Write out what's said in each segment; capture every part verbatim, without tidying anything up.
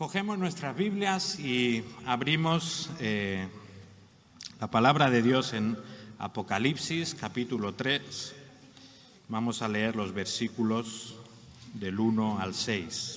Cogemos nuestras Biblias y abrimos eh, la palabra de Dios en Apocalipsis, capítulo tres. Vamos a leer los versículos del uno al seis.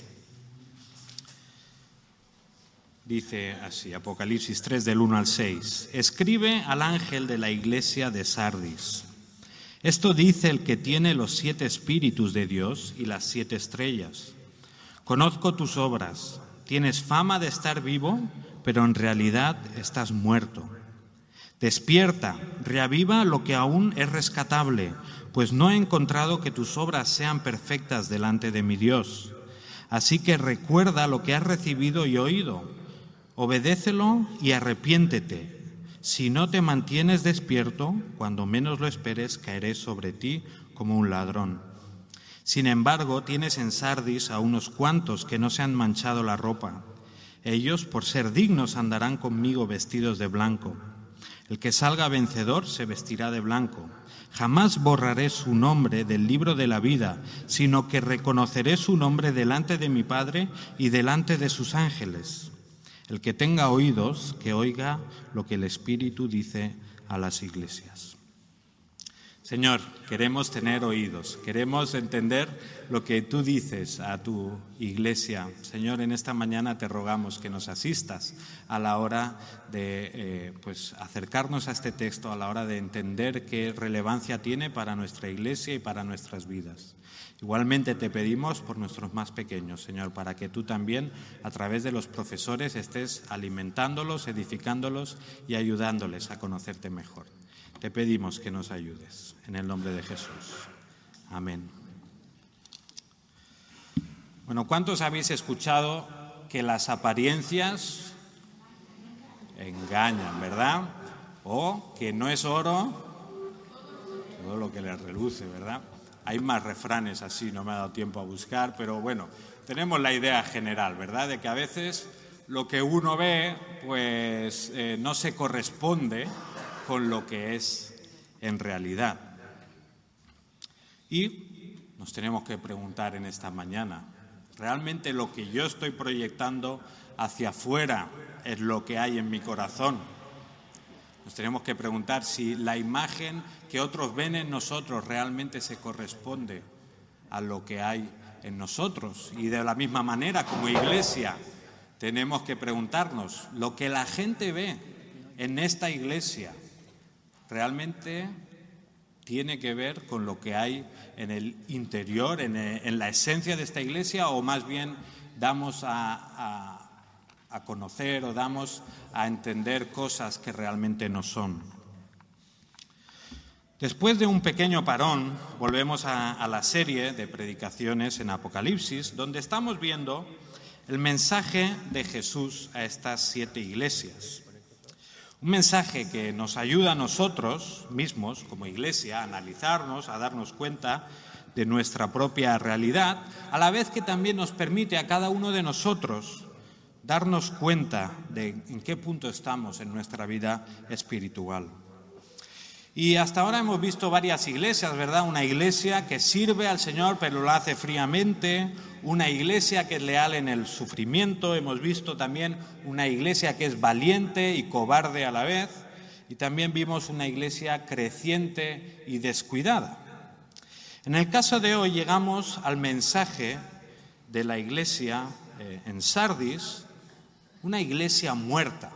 Dice así, Apocalipsis tres, del uno al seis. Escribe al ángel de la iglesia de Sardis. Esto dice el que tiene los siete espíritus de Dios y las siete estrellas. Conozco tus obras. Tienes fama de estar vivo, pero en realidad estás muerto. Despierta, reaviva lo que aún es rescatable, pues no he encontrado que tus obras sean perfectas delante de mi Dios. Así que recuerda lo que has recibido y oído. Obedécelo y arrepiéntete. Si no te mantienes despierto, cuando menos lo esperes, caeré sobre ti como un ladrón. Sin embargo, tienes en Sardis a unos cuantos que no se han manchado la ropa. Ellos, por ser dignos, andarán conmigo vestidos de blanco. El que salga vencedor se vestirá de blanco. Jamás borraré su nombre del libro de la vida, sino que reconoceré su nombre delante de mi Padre y delante de sus ángeles. El que tenga oídos, que oiga lo que el Espíritu dice a las iglesias. Señor, queremos tener oídos, queremos entender lo que tú dices a tu iglesia. Señor, en esta mañana te rogamos que nos asistas a la hora de eh, pues, acercarnos a este texto, a la hora de entender qué relevancia tiene para nuestra iglesia y para nuestras vidas. Igualmente te pedimos por nuestros más pequeños, Señor, para que tú también, a través de los profesores, estés alimentándolos, edificándolos y ayudándoles a conocerte mejor. Te pedimos que nos ayudes, en el nombre de Jesús. Amén. Bueno, ¿cuántos habéis escuchado que las apariencias engañan, verdad? O que no es oro todo lo que le reluce, ¿verdad? Hay más refranes así, no me ha dado tiempo a buscar, pero bueno, tenemos la idea general, ¿verdad? De que a veces lo que uno ve, pues eh, no se corresponde con lo que es en realidad. Y nos tenemos que preguntar en esta mañana, ¿realmente lo que yo estoy proyectando hacia afuera es lo que hay en mi corazón? Nos tenemos que preguntar si la imagen que otros ven en nosotros realmente se corresponde a lo que hay en nosotros. Y de la misma manera, como iglesia, tenemos que preguntarnos, ¿lo que la gente ve en esta iglesia realmente tiene que ver con lo que hay en el interior, en, en la esencia de esta iglesia, o más bien damos a, a, a conocer o damos a entender cosas que realmente no son? Después de un pequeño parón, volvemos a, a la serie de predicaciones en Apocalipsis, donde estamos viendo el mensaje de Jesús a estas siete iglesias. Un mensaje que nos ayuda a nosotros mismos, como iglesia, a analizarnos, a darnos cuenta de nuestra propia realidad, a la vez que también nos permite a cada uno de nosotros darnos cuenta de en qué punto estamos en nuestra vida espiritual. Y hasta ahora hemos visto varias iglesias, ¿verdad? Una iglesia que sirve al Señor, pero lo hace fríamente. Una iglesia que es leal en el sufrimiento. Hemos visto también una iglesia que es valiente y cobarde a la vez. Y también vimos una iglesia creciente y descuidada. En el caso de hoy llegamos al mensaje de la iglesia eh, en Sardis, una iglesia muerta.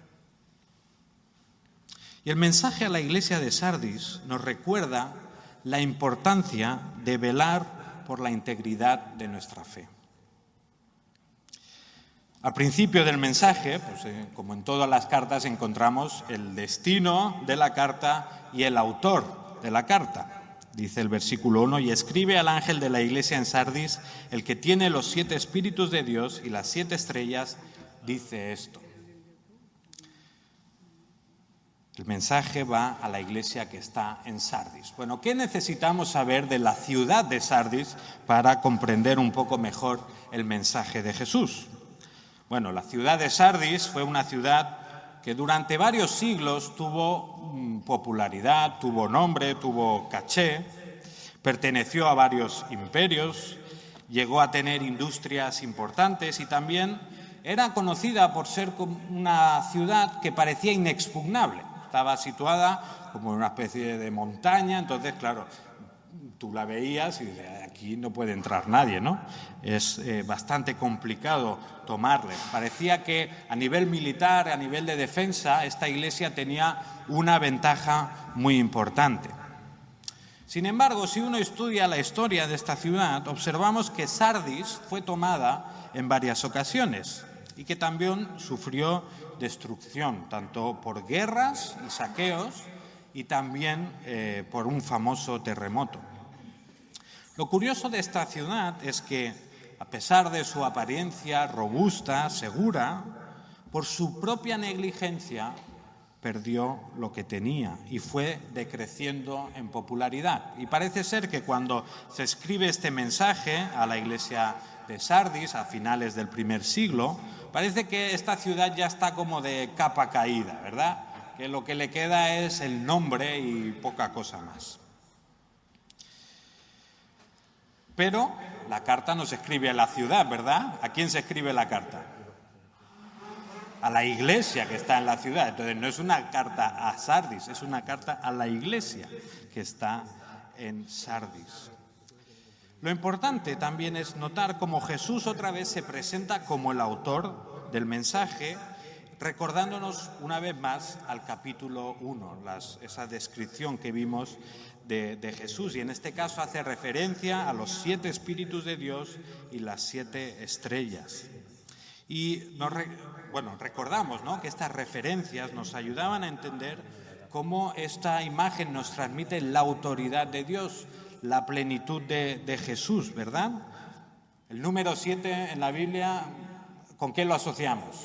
Y el mensaje a la iglesia de Sardis nos recuerda la importancia de velar por la integridad de nuestra fe. Al principio del mensaje, pues, eh, como en todas las cartas, encontramos el destino de la carta y el autor de la carta. Dice el versículo uno, y escribe al ángel de la iglesia en Sardis, el que tiene los siete espíritus de Dios y las siete estrellas, dice esto. El mensaje va a la iglesia que está en Sardis. Bueno, ¿qué necesitamos saber de la ciudad de Sardis para comprender un poco mejor el mensaje de Jesús? Bueno, la ciudad de Sardis fue una ciudad que durante varios siglos tuvo popularidad, tuvo nombre, tuvo caché, perteneció a varios imperios, llegó a tener industrias importantes y también era conocida por ser como una ciudad que parecía inexpugnable. Estaba situada como en una especie de montaña, entonces, claro, tú la veías y dices, aquí no puede entrar nadie, ¿no? Es eh, bastante complicado tomarle. Parecía que a nivel militar, a nivel de defensa, esta iglesia tenía una ventaja muy importante. Sin embargo, si uno estudia la historia de esta ciudad, observamos que Sardis fue tomada en varias ocasiones y que también sufrió destrucción, tanto por guerras y saqueos y también eh, por un famoso terremoto. Lo curioso de esta ciudad es que, a pesar de su apariencia robusta, segura, por su propia negligencia perdió lo que tenía y fue decreciendo en popularidad. Y parece ser que cuando se escribe este mensaje a la iglesia de Sardis a finales del primer siglo, parece que esta ciudad ya está como de capa caída, ¿verdad? Que lo que le queda es el nombre y poca cosa más. Pero la carta no se escribe a la ciudad, ¿verdad? ¿A quién se escribe la carta? A la iglesia que está en la ciudad. Entonces no es una carta a Sardis, es una carta a la iglesia que está en Sardis. Lo importante también es notar cómo Jesús otra vez se presenta como el autor del mensaje, recordándonos una vez más al capítulo uno, las, esa descripción que vimos de, de Jesús, y en este caso hace referencia a los siete espíritus de Dios y las siete estrellas. Y nos, bueno, recordamos, ¿no?, que estas referencias nos ayudaban a entender cómo esta imagen nos transmite la autoridad de Dios, la plenitud de, de Jesús, ¿verdad? El número siete en la Biblia, ¿con qué lo asociamos?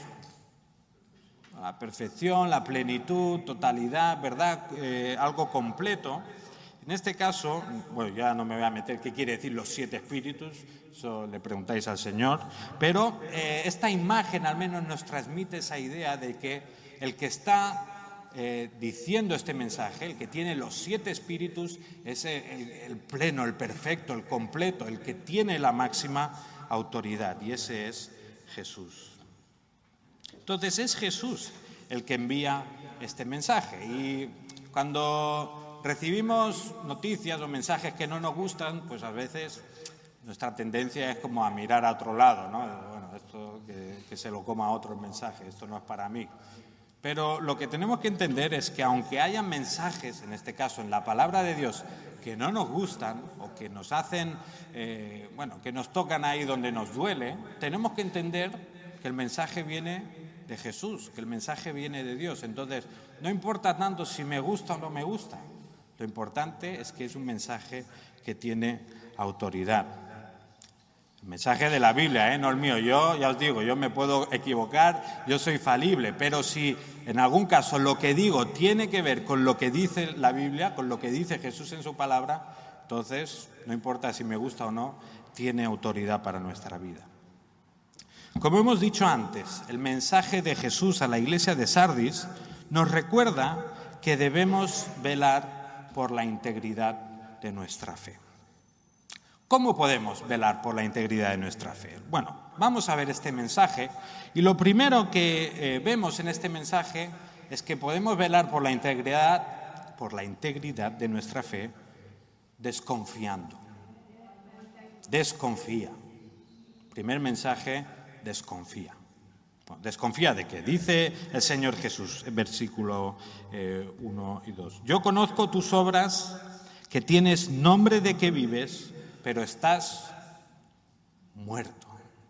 La perfección, la plenitud, totalidad, ¿verdad? Eh, algo completo. En este caso, bueno, ya no me voy a meter qué quiere decir los siete espíritus, eso le preguntáis al Señor, pero eh, esta imagen al menos nos transmite esa idea de que el que está eh, diciendo este mensaje, el que tiene los siete espíritus, es el, el pleno, el perfecto, el completo, el que tiene la máxima autoridad, y ese es Jesús. Entonces es Jesús el que envía este mensaje, y cuando recibimos noticias o mensajes que no nos gustan, pues a veces nuestra tendencia es como a mirar a otro lado, ¿no? Bueno, esto que, que se lo coma otro el mensaje, esto no es para mí. Pero lo que tenemos que entender es que aunque haya mensajes, en este caso en la palabra de Dios, que no nos gustan o que nos hacen, eh, bueno, que nos tocan ahí donde nos duele, tenemos que entender que el mensaje viene de Jesús, que el mensaje viene de Dios. Entonces, no importa tanto si me gusta o no me gusta. Lo importante es que es un mensaje que tiene autoridad. El mensaje de la Biblia, ¿eh? No el mío. Yo, ya os digo, yo me puedo equivocar, yo soy falible, pero si en algún caso lo que digo tiene que ver con lo que dice la Biblia, con lo que dice Jesús en su palabra, entonces, no importa si me gusta o no, tiene autoridad para nuestra vida. Como hemos dicho antes, el mensaje de Jesús a la iglesia de Sardis nos recuerda que debemos velar por la integridad de nuestra fe. ¿Cómo podemos velar por la integridad de nuestra fe? Bueno, vamos a ver este mensaje y lo primero que eh, vemos en este mensaje es que podemos velar por la integridad, por la integridad de nuestra fe desconfiando. Desconfía. Primer mensaje, desconfía. Bueno, ¿desconfía de qué? Dice el Señor Jesús en versículo eh, uno y dos. Yo conozco tus obras, que tienes nombre de que vives, pero estás muerto.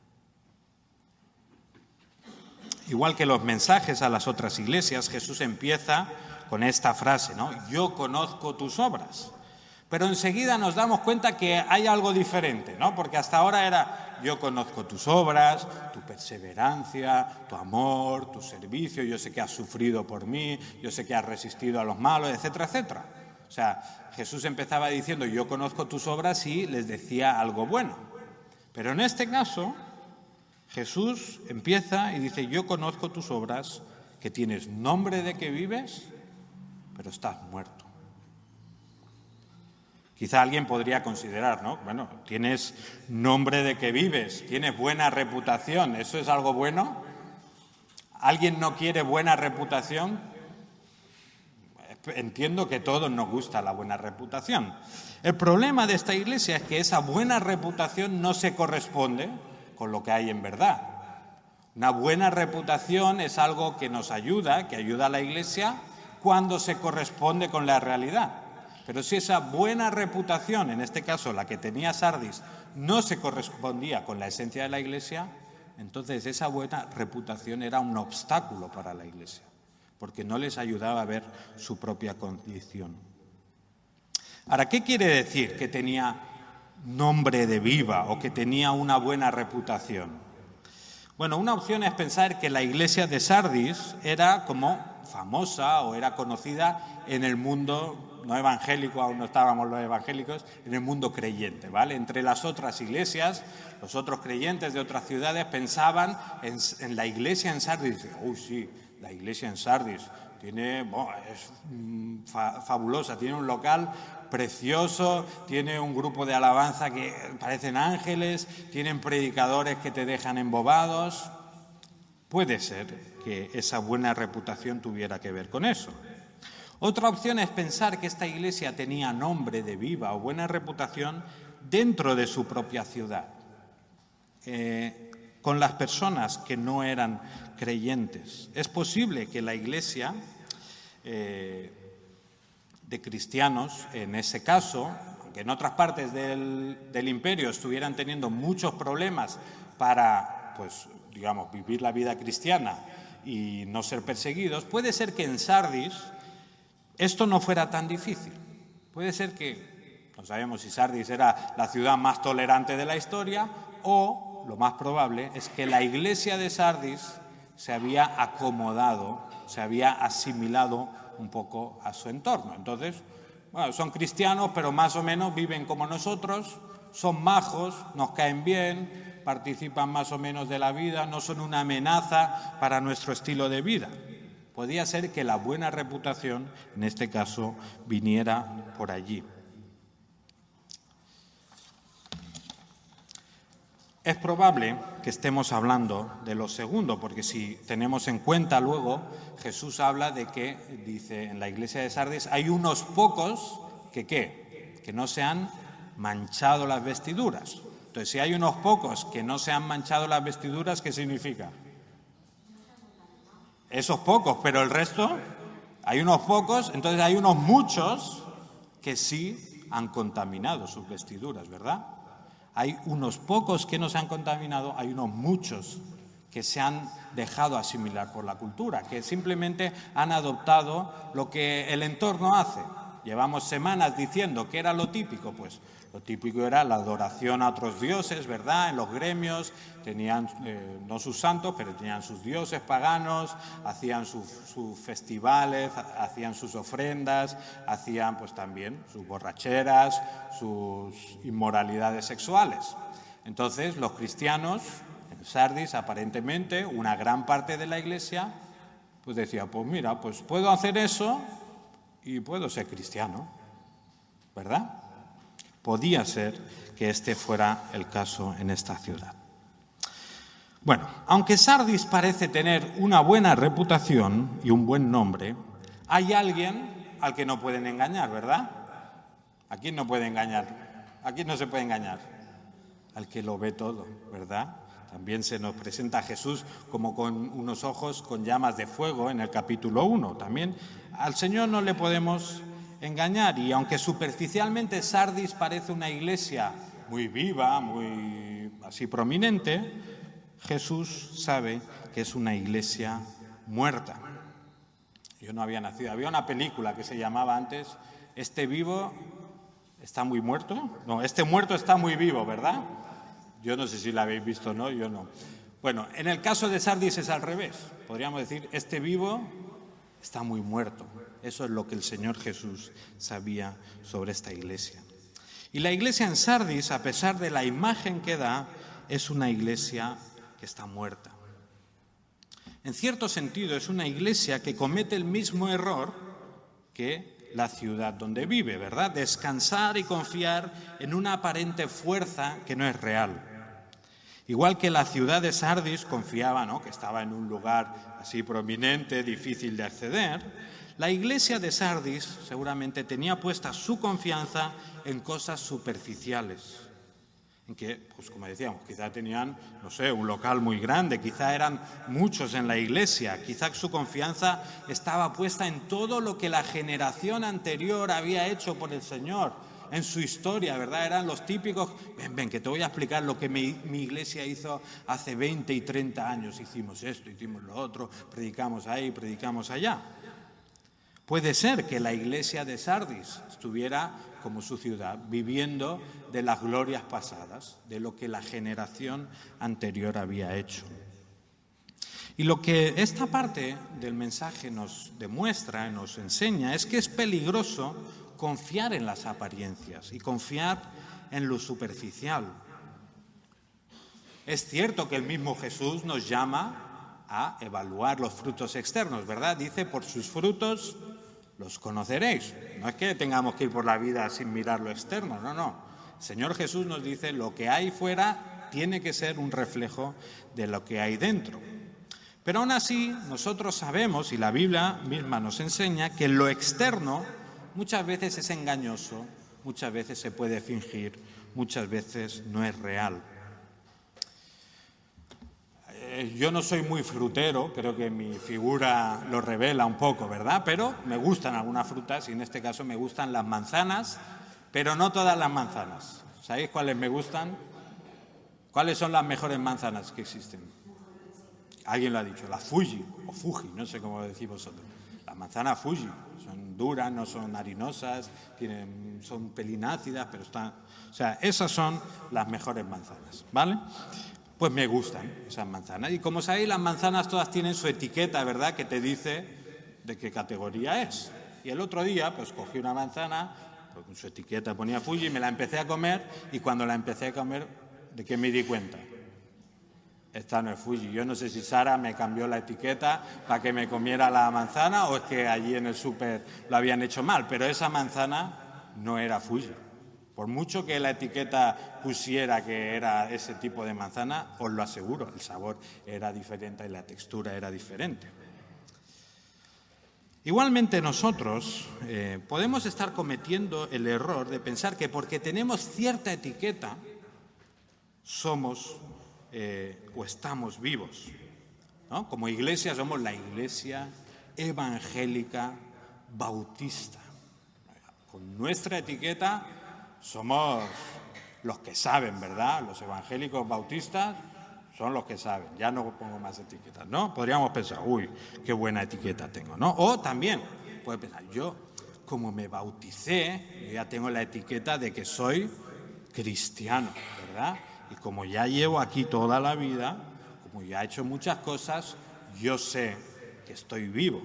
Igual que los mensajes a las otras iglesias, Jesús empieza con esta frase, ¿no? Yo conozco tus obras. Pero enseguida nos damos cuenta que hay algo diferente, ¿no? Porque hasta ahora era, yo conozco tus obras, tu perseverancia, tu amor, tu servicio, yo sé que has sufrido por mí, yo sé que has resistido a los malos, etcétera, etcétera. O sea, Jesús empezaba diciendo, yo conozco tus obras y les decía algo bueno. Pero en este caso, Jesús empieza y dice, yo conozco tus obras, que tienes nombre de que vives, pero estás muerto. Quizá alguien podría considerar, ¿no? Bueno, tienes nombre de que vives, tienes buena reputación, ¿eso es algo bueno? ¿Alguien no quiere buena reputación? Entiendo que a todos nos gusta la buena reputación. El problema de esta iglesia es que esa buena reputación no se corresponde con lo que hay en verdad. Una buena reputación es algo que nos ayuda, que ayuda a la iglesia cuando se corresponde con la realidad. Pero si esa buena reputación, en este caso la que tenía Sardis, no se correspondía con la esencia de la iglesia, entonces esa buena reputación era un obstáculo para la iglesia, porque no les ayudaba a ver su propia condición. Ahora, ¿qué quiere decir que tenía nombre de viva o que tenía una buena reputación? Bueno, una opción es pensar que la iglesia de Sardis era como famosa o era conocida en el mundo no evangélico, aún no estábamos los evangélicos, en el mundo creyente, ¿vale? Entre las otras iglesias, los otros creyentes de otras ciudades pensaban en, en la iglesia en Sardis. ¡Uy, sí! La iglesia en Sardis tiene, bueno, es mm, fa, fabulosa, tiene un local precioso, tiene un grupo de alabanza que parecen ángeles, tienen predicadores que te dejan embobados. Puede ser que esa buena reputación tuviera que ver con eso. Otra opción es pensar que esta iglesia tenía nombre de viva o buena reputación dentro de su propia ciudad, eh, con las personas que no eran creyentes. Es posible que la iglesia eh, de cristianos, en ese caso, aunque en otras partes del, del imperio estuvieran teniendo muchos problemas para, pues, digamos, vivir la vida cristiana y no ser perseguidos, puede ser que en Sardis esto no fuera tan difícil. Puede ser que, no sabemos si Sardis era la ciudad más tolerante de la historia, o lo más probable es que la iglesia de Sardis se había acomodado, se había asimilado un poco a su entorno. Entonces, bueno, son cristianos, pero más o menos viven como nosotros, son majos, nos caen bien, participan más o menos de la vida, no son una amenaza para nuestro estilo de vida. Podía ser que la buena reputación, en este caso, viniera por allí. Es probable que estemos hablando de lo segundo, porque si tenemos en cuenta luego, Jesús habla de que, dice, en la iglesia de Sardis hay unos pocos que, ¿qué? Que no se han manchado las vestiduras. Entonces, si hay unos pocos que no se han manchado las vestiduras, ¿qué significa? Esos pocos, pero el resto, hay unos pocos, entonces hay unos muchos que sí han contaminado sus vestiduras, ¿verdad? Hay unos pocos que no se han contaminado, hay unos muchos que se han dejado asimilar por la cultura, que simplemente han adoptado lo que el entorno hace. Llevamos semanas diciendo que era lo típico, pues lo típico era la adoración a otros dioses, ¿verdad? En los gremios tenían, eh, no sus santos, pero tenían sus dioses paganos, hacían sus, sus festivales, hacían sus ofrendas, hacían pues también sus borracheras, sus inmoralidades sexuales. Entonces los cristianos en Sardis, aparentemente, una gran parte de la iglesia, pues decía, pues mira, pues puedo hacer eso y puedo ser cristiano, ¿verdad? Podía ser que este fuera el caso en esta ciudad. Bueno, aunque Sardis parece tener una buena reputación y un buen nombre, hay alguien al que no pueden engañar, ¿verdad? ¿A quién no puede engañar? ¿A quién no se puede engañar? Al que lo ve todo, ¿verdad? También se nos presenta a Jesús como con unos ojos con llamas de fuego en el capítulo uno. También al Señor no le podemos engañar, y aunque superficialmente Sardis parece una iglesia muy viva, muy así prominente, Jesús sabe que es una iglesia muerta. Yo no había nacido. Había una película que se llamaba antes Este vivo está muy muerto. No, Este muerto está muy vivo, ¿verdad? Yo no sé si la habéis visto o no, yo no. Bueno, en el caso de Sardis es al revés. Podríamos decir, este vivo está muy muerto. Eso es lo que el Señor Jesús sabía sobre esta iglesia. Y la iglesia en Sardis, a pesar de la imagen que da, es una iglesia que está muerta. En cierto sentido, es una iglesia que comete el mismo error que la ciudad donde vive, ¿verdad? Descansar y confiar en una aparente fuerza que no es real. Igual que la ciudad de Sardis confiaba, ¿no?, que estaba en un lugar así prominente, difícil de acceder, la iglesia de Sardis seguramente tenía puesta su confianza en cosas superficiales, en que, pues como decíamos, quizá tenían, no sé, un local muy grande, quizá eran muchos en la iglesia, quizá su confianza estaba puesta en todo lo que la generación anterior había hecho por el Señor, en su historia, ¿verdad? Eran los típicos, ven, ven, que te voy a explicar lo que mi, mi iglesia hizo hace veinte y treinta años, hicimos esto, hicimos lo otro, predicamos ahí, predicamos allá. Puede ser que la iglesia de Sardis estuviera, como su ciudad, viviendo de las glorias pasadas, de lo que la generación anterior había hecho. Y lo que esta parte del mensaje nos demuestra, nos enseña, es que es peligroso confiar en las apariencias y confiar en lo superficial. Es cierto que el mismo Jesús nos llama a evaluar los frutos externos, ¿verdad? Dice, por sus frutos los conoceréis. No es que tengamos que ir por la vida sin mirar lo externo, no, no. El Señor Jesús nos dice, lo que hay fuera tiene que ser un reflejo de lo que hay dentro. Pero aún así, nosotros sabemos, y la Biblia misma nos enseña, que lo externo muchas veces es engañoso, muchas veces se puede fingir, muchas veces no es real. Yo no soy muy frutero, creo que mi figura lo revela un poco, ¿verdad? Pero me gustan algunas frutas y en este caso me gustan las manzanas, pero no todas las manzanas. ¿Sabéis cuáles me gustan? ¿Cuáles son las mejores manzanas que existen? Alguien lo ha dicho, la Fuji o Fuji, no sé cómo decís vosotros. Las manzanas Fuji son duras, no son harinosas, tienen, son pelinácidas, pero están... O sea, esas son las mejores manzanas, ¿vale? Pues me gustan esas manzanas. Y como sabéis, las manzanas todas tienen su etiqueta, ¿verdad?, que te dice de qué categoría es. Y el otro día, pues cogí una manzana, pues con su etiqueta ponía Fuji, y me la empecé a comer, y cuando la empecé a comer, ¿de qué me di cuenta? Esta no es Fuji. Yo no sé si Sara me cambió la etiqueta para que me comiera la manzana o es que allí en el súper lo habían hecho mal, pero esa manzana no era Fuji. Por mucho que la etiqueta pusiera que era ese tipo de manzana, os lo aseguro, el sabor era diferente y la textura era diferente. Igualmente nosotros eh, podemos estar cometiendo el error de pensar que porque tenemos cierta etiqueta somos eh, o estamos vivos, ¿no? Como iglesia somos la iglesia evangélica bautista. Con nuestra etiqueta somos los que saben, ¿verdad? Los evangélicos bautistas son los que saben. Ya no pongo más etiquetas, ¿no? Podríamos pensar, uy, qué buena etiqueta tengo, ¿no? O también, puede pensar, yo, como me bauticé, yo ya tengo la etiqueta de que soy cristiano, ¿verdad? Y como ya llevo aquí toda la vida, como ya he hecho muchas cosas, yo sé que estoy vivo.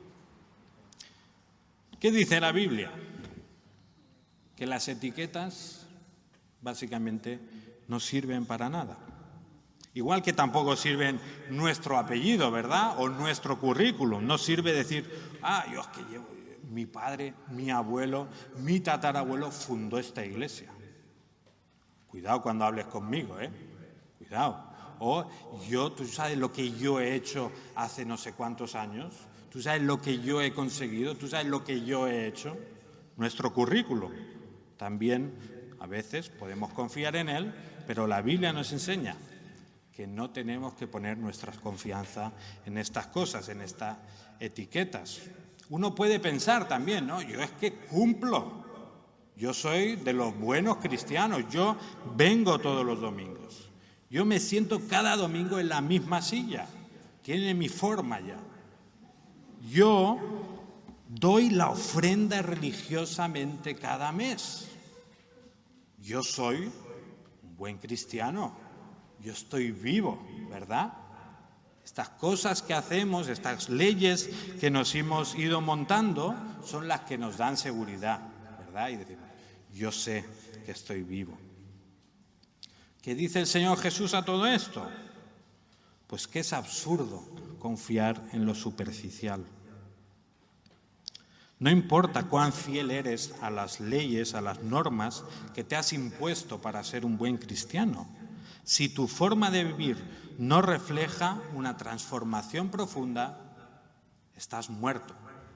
¿Qué dice la Biblia? Que las etiquetas básicamente no sirven para nada. Igual que tampoco sirven nuestro apellido, ¿verdad? O nuestro currículum. No sirve decir, ah, yo es que llevo, mi padre, mi abuelo, mi tatarabuelo fundó esta iglesia. Cuidado cuando hables conmigo, ¿eh? Cuidado. O yo, tú sabes lo que yo he hecho hace no sé cuántos años. Tú sabes lo que yo he conseguido. Tú sabes lo que yo he hecho. Nuestro currículum. También a veces podemos confiar en él, pero la Biblia nos enseña que no tenemos que poner nuestra confianza en estas cosas, en estas etiquetas. Uno puede pensar también, ¿no? Yo es que cumplo, yo soy de los buenos cristianos, yo vengo todos los domingos, yo me siento cada domingo en la misma silla, tiene mi forma ya. Yo doy la ofrenda religiosamente cada mes. Yo soy un buen cristiano. Yo estoy vivo, ¿verdad? Estas cosas que hacemos, estas leyes que nos hemos ido montando, son las que nos dan seguridad, ¿verdad? Y decimos, yo sé que estoy vivo. ¿Qué dice el Señor Jesús a todo esto? Pues que es absurdo confiar en lo superficial. No importa cuán fiel eres a las leyes, a las normas que te has impuesto para ser un buen cristiano. Si tu forma de vivir no refleja una transformación profunda, estás muerto.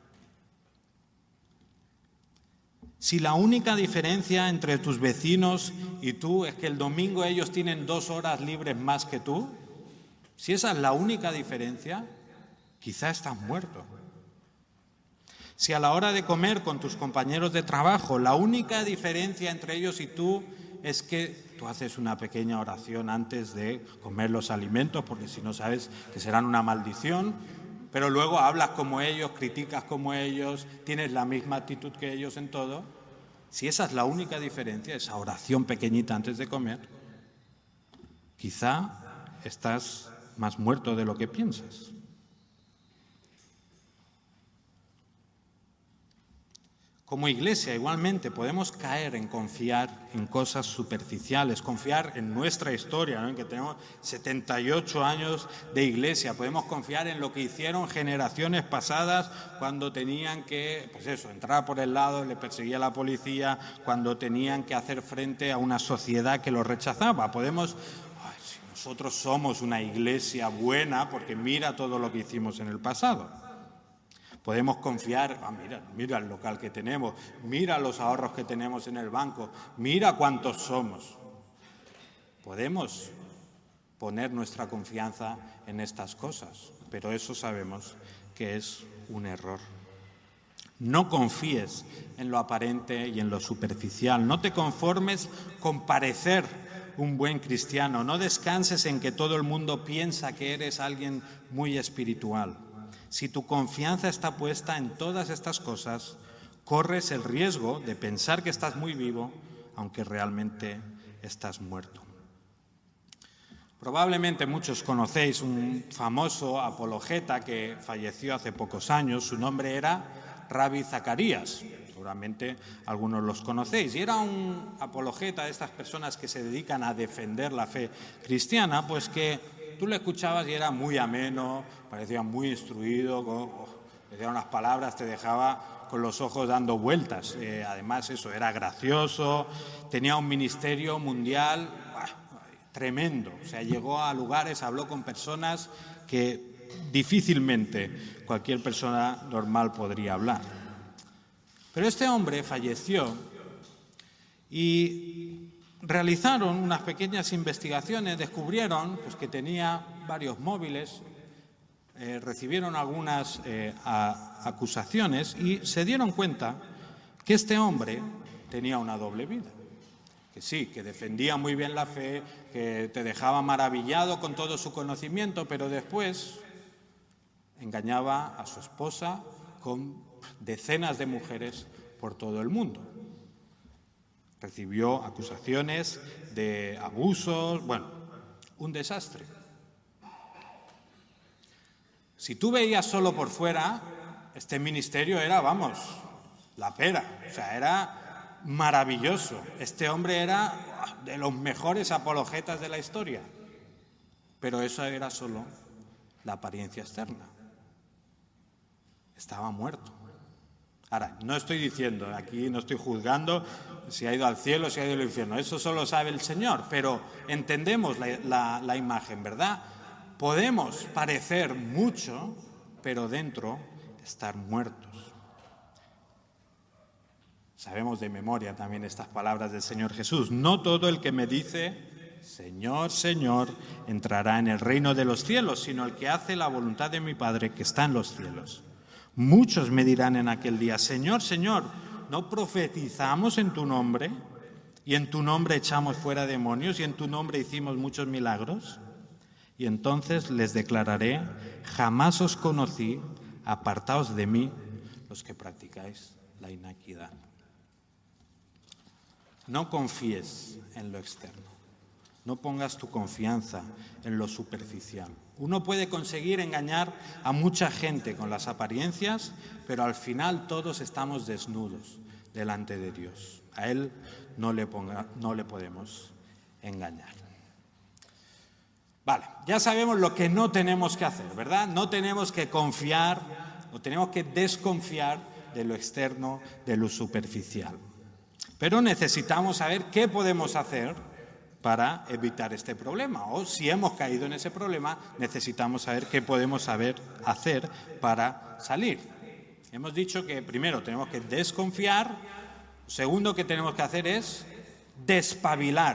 Si la única diferencia entre tus vecinos y tú es que el domingo ellos tienen dos horas libres más que tú, si esa es la única diferencia, quizá estás muerto. Si a la hora de comer con tus compañeros de trabajo, la única diferencia entre ellos y tú es que tú haces una pequeña oración antes de comer los alimentos, porque si no sabes que serán una maldición, pero luego hablas como ellos, criticas como ellos, tienes la misma actitud que ellos en todo. Si esa es la única diferencia, esa oración pequeñita antes de comer, quizá estás más muerto de lo que piensas. Como iglesia, igualmente, podemos caer en confiar en cosas superficiales, confiar en nuestra historia, ¿no? En que tenemos setenta y ocho años de iglesia. Podemos confiar en lo que hicieron generaciones pasadas cuando tenían que, pues eso, entrar por el lado, le perseguía la policía, cuando tenían que hacer frente a una sociedad que los rechazaba. Podemos, ay, si nosotros somos una iglesia buena, porque mira todo lo que hicimos en el pasado. Podemos confiar, ah, mira, mira el local que tenemos, mira los ahorros que tenemos en el banco, mira cuántos somos. Podemos poner nuestra confianza en estas cosas, pero eso sabemos que es un error. No confíes en lo aparente y en lo superficial, no te conformes con parecer un buen cristiano, no descanses en que todo el mundo piensa que eres alguien muy espiritual. Si tu confianza está puesta en todas estas cosas, corres el riesgo de pensar que estás muy vivo, aunque realmente estás muerto. Probablemente muchos conocéis un famoso apologeta que falleció hace pocos años. Su nombre era Ravi Zacharias. Seguramente algunos los conocéis. Y era un apologeta de estas personas que se dedican a defender la fe cristiana, pues que tú le escuchabas y era muy ameno, parecía muy instruido, con, oh, decía unas palabras, te dejaba con los ojos dando vueltas. Eh, además, eso, era gracioso, tenía un ministerio mundial bah, tremendo. O sea, llegó a lugares, habló con personas que difícilmente cualquier persona normal podría hablar. Pero este hombre falleció y realizaron unas pequeñas investigaciones, descubrieron pues, que tenía varios móviles, eh, recibieron algunas eh, a, acusaciones y se dieron cuenta que este hombre tenía una doble vida. Que sí, que defendía muy bien la fe, que te dejaba maravillado con todo su conocimiento, pero después engañaba a su esposa con decenas de mujeres por todo el mundo. Recibió acusaciones de abusos, bueno, un desastre. Si tú veías solo por fuera, este ministerio era, vamos, la pera, o sea, era maravilloso. Este hombre era de los mejores apologetas de la historia, pero eso era solo la apariencia externa. Estaba muerto. Ahora, no estoy diciendo, aquí no estoy juzgando si ha ido al cielo, si ha ido al infierno, eso solo sabe el Señor, pero entendemos la, la, la imagen, ¿verdad? Podemos parecer mucho, pero dentro estar muertos. Sabemos de memoria también estas palabras del Señor Jesús. No todo el que me dice, Señor, Señor, entrará en el reino de los cielos, sino el que hace la voluntad de mi Padre que está en los cielos. Muchos me dirán en aquel día, Señor, Señor, ¿no profetizamos en tu nombre? ¿Y en tu nombre echamos fuera demonios? ¿Y en tu nombre hicimos muchos milagros? Y entonces les declararé, jamás os conocí, apartaos de mí, los que practicáis la iniquidad. No confíes en lo externo. No pongas tu confianza en lo superficial. Uno puede conseguir engañar a mucha gente con las apariencias, pero al final todos estamos desnudos delante de Dios. A Él no le, ponga, no le podemos engañar. Vale, ya sabemos lo que no tenemos que hacer, ¿verdad? No tenemos que confiar o tenemos que desconfiar de lo externo, de lo superficial. Pero necesitamos saber qué podemos hacer para evitar este problema. O si hemos caído en ese problema, necesitamos saber qué podemos saber hacer para salir. Hemos dicho que primero tenemos que desconfiar, segundo que tenemos que hacer es despabilar.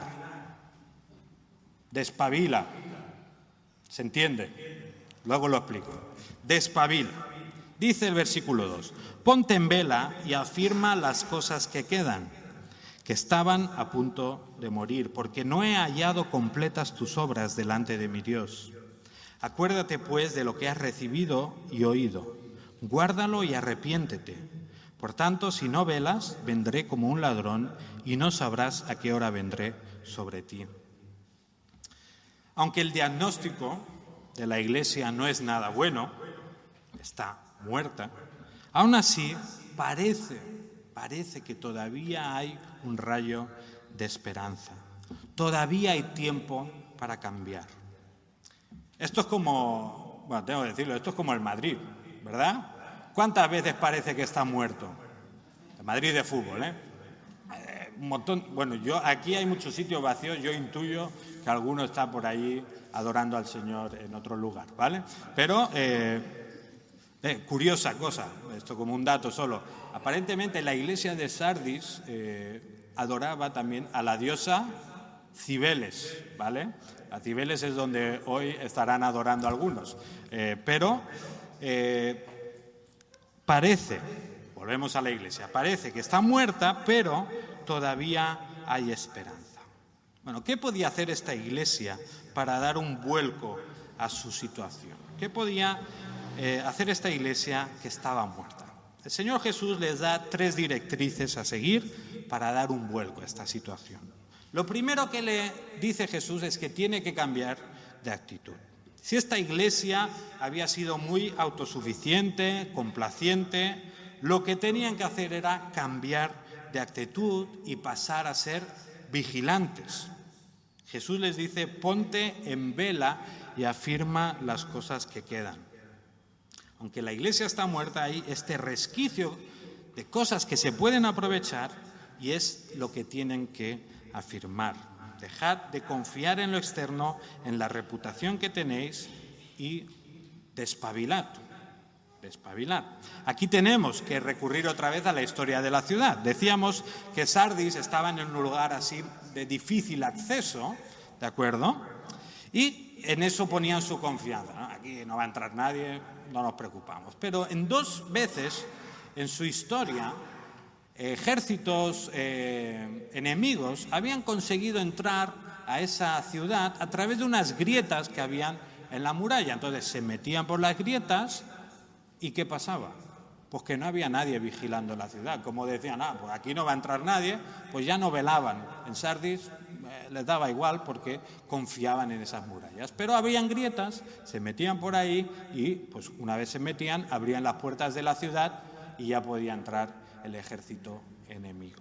Despabila. ¿Se entiende? Luego lo explico. Despabila. Dice el versículo dos, ponte en vela y afirma las cosas que quedan, que estaban a punto de morir, porque no he hallado completas tus obras delante de mi Dios. Acuérdate, pues, de lo que has recibido y oído. Guárdalo y arrepiéntete. Por tanto, si no velas, vendré como un ladrón y no sabrás a qué hora vendré sobre ti. Aunque el diagnóstico de la Iglesia no es nada bueno, está muerta, aún así parece, parece que todavía hay un rayo de esperanza. Todavía hay tiempo para cambiar. Esto es como, bueno, tengo que decirlo, esto es como el Madrid, ¿verdad? ¿Cuántas veces parece que está muerto? El Madrid de fútbol, ¿eh? eh un montón. Bueno, yo aquí hay muchos sitios vacíos, yo intuyo que alguno está por allí adorando al Señor en otro lugar, ¿vale? Pero, eh, eh, curiosa cosa, esto como un dato solo, aparentemente la iglesia de Sardis eh, adoraba también a la diosa Cibeles, ¿vale? A Cibeles es donde hoy estarán adorando algunos, eh, pero eh, parece, volvemos a la iglesia, parece que está muerta, pero todavía hay esperanza. Bueno, ¿qué podía hacer esta iglesia para dar un vuelco a su situación? ¿Qué podía eh, hacer esta iglesia que estaba muerta? El Señor Jesús les da tres directrices a seguir para dar un vuelco a esta situación. Lo primero que le dice Jesús es que tiene que cambiar de actitud. Si esta iglesia había sido muy autosuficiente, complaciente, lo que tenían que hacer era cambiar de actitud y pasar a ser vigilantes. Jesús les dice, ponte en vela y afirma las cosas que quedan. Aunque la iglesia está muerta, hay este resquicio de cosas que se pueden aprovechar y es lo que tienen que afirmar. Dejad de confiar en lo externo, en la reputación que tenéis y despabilad. Despabilad. Aquí tenemos que recurrir otra vez a la historia de la ciudad. Decíamos que Sardis estaba en un lugar así de difícil acceso, ¿de acuerdo? Y en eso ponían su confianza, ¿no? Aquí no va a entrar nadie, no nos preocupamos. Pero en dos veces en su historia, ejércitos eh, enemigos habían conseguido entrar a esa ciudad a través de unas grietas que habían en la muralla. Entonces se metían por las grietas y ¿qué pasaba? Pues que no había nadie vigilando la ciudad. Como decían, ah, pues aquí no va a entrar nadie, pues ya no velaban. En Sardis eh, les daba igual porque confiaban en esas murallas. Pero habían grietas, se metían por ahí y pues una vez se metían, abrían las puertas de la ciudad y ya podía entrar el ejército enemigo.